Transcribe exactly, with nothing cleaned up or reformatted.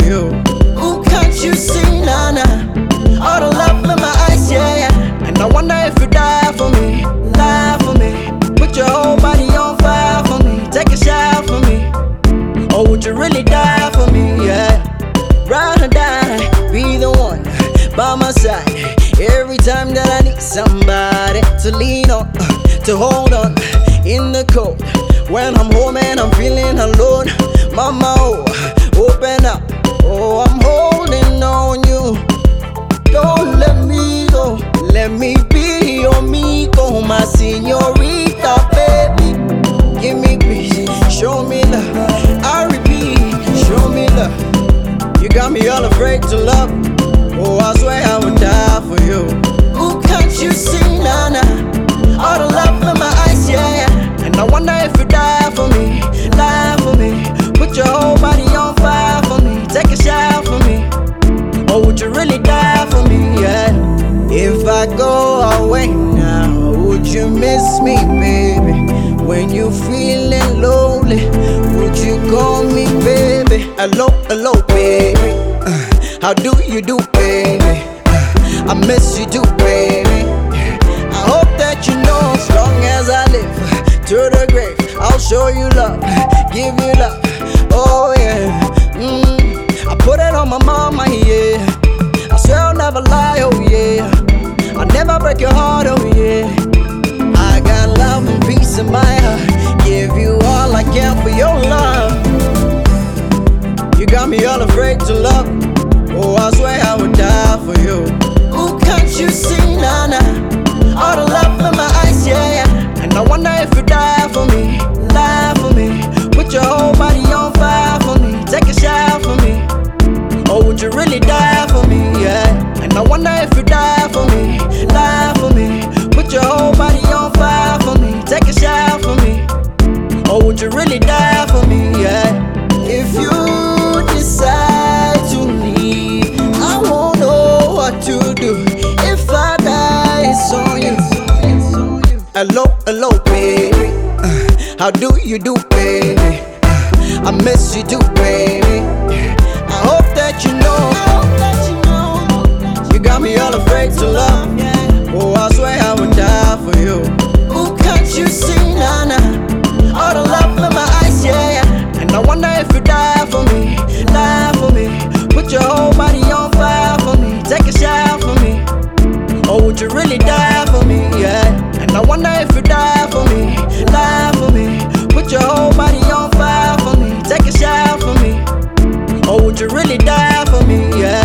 you. Ooh, can't you see, Nana? All the love in my eyes, yeah, yeah. And I wonder if you die for me, die for me. Put your whole body on fire for me, take a shot for me. Or would you really die for me, yeah? Ride or die, be the one by my side. Every time that I need somebody to lean on, to hold on in the cold. When I'm home and I'm feeling alone, mama, oh, open up. Oh, I'm holding on you. Don't let me go. Let me be your amigo, my señorita, baby. Give me peace, show me love. I repeat, show me love. You got me all afraid to love. Oh, I swear I would die for you. Ooh, can't you see, Nana? All the love in my eyes, yeah, yeah. And I wonder if you die for me, die for me. Put your whole body on fire for me, take a shot for me. Or would you really die for me, yeah? If I go away now, would you miss me, baby? When you feeling lonely, would you call me, baby? Hello, hello, baby. Uh, how do you do, baby? Uh, I miss you too, baby. I hope that you know, as long as I live to the grave, I'll show you love, give you love. Oh yeah, mm, I put it on my mama, yeah. I swear I'll never lie, oh yeah. I'll never break your heart, oh yeah. I got love and peace in my heart. Give you all I can for your love. You got me all afraid to love. Oh, I swear I would die for you. Ooh, can't you see, Nana? All the love in my eyes, yeah, yeah. And I wonder if you die for me, die for me. Put your whole body on fire for me, take a shot for me. Or would you really die for me, yeah? And I wonder if you die for me, die for me. Put your whole body on fire for me, take a shot for me. Or would you really die for me, yeah? If you decide to leave, I won't know what to do. If I die, it's on you. Hello, hello, baby. Uh, how do you do, baby? Uh, I miss you too, baby. I hope that you know. You got me all afraid to love. Oh, I swear I would die for you. Ooh, can't you see, Nana? All the love in my eyes, yeah, yeah. And I wonder if you die for me, die for me. Put your whole body on fire for me, take a shot for me. Or would you really die for me, yeah? And I wonder if you die for me, die for me. Put your whole body on fire for me, take a shot for me. Or would you really die for me, yeah?